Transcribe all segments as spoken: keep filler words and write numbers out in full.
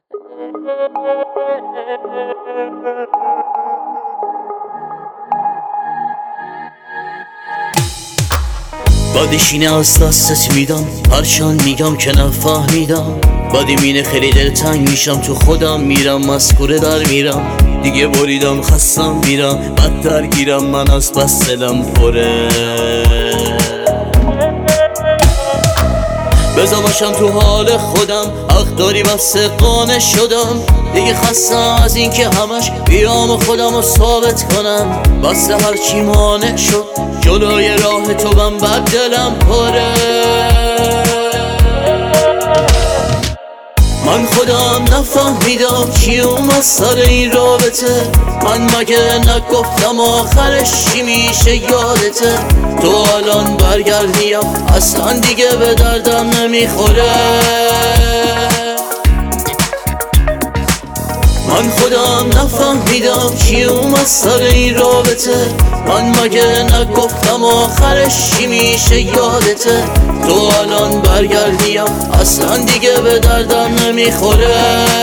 بعدش اینه از دستت میدم، هرچند میگم که نفهمیدم. بعدی مینه خیلی دلتنگ میشم، تو خودم میرم مسکوره در میرم. دیگه بریدم خستم میرم، بد درگیرم من از بس دلم پره. بذار باشم تو حال خودم، حق داری بس قانع شدم. دیگه خستم از این که همش بیام و خودم رو ثابت کنم. بس هرچی مانع شد جلوی راه تو من بد دلم پره. من خودم نفهمیدم چی اومد سر این رابطه. من مگه نگفتم آخرش چی میشه یادته؟ تو الان برگردیم اصلا دیگه به دردم نمیخوره. من خودم نفهمیدم چی اومد سر این رابطه. من مگه نگفتم آخرش چی میشه یادته؟ تو الان برگردیم اصلا دیگه به دردم نمیخوره.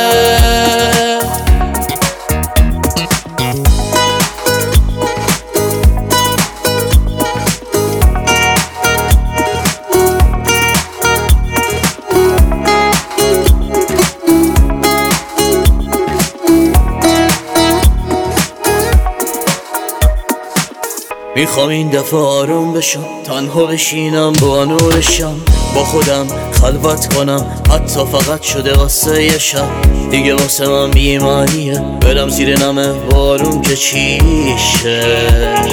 میخوام این دفعه آروم بشم، تنها بشینم با نورشم، با خودم خلوت کنم، حتی فقط شده واسه یه شب. دیگه واسه من بی‌معنیه برم زیر نم بارون که چیشه.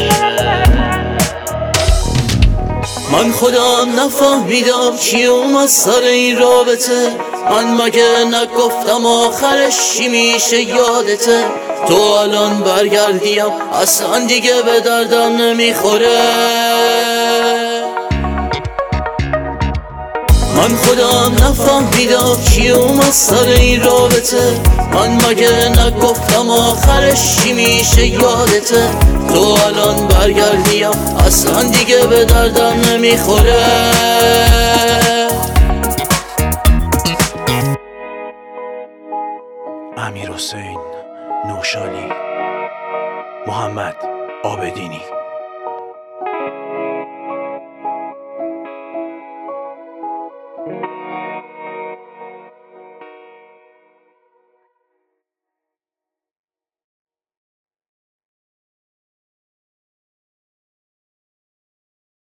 من خودم نفهمیدم چی اومد سر این رابطه. من مگه نگفتم آخرش چی میشه یادته؟ تو الان برگردیم اصلا دیگه به دردم نمیخوره. من خودم نفهمیدم چی اومد سر این رابطه. من مگه نگفتم آخرش چی میشه یادته؟ تو الان برگردیم اصلا دیگه به دردم نمیخوره. امیرحسین نوشالی، محمد عابدینی.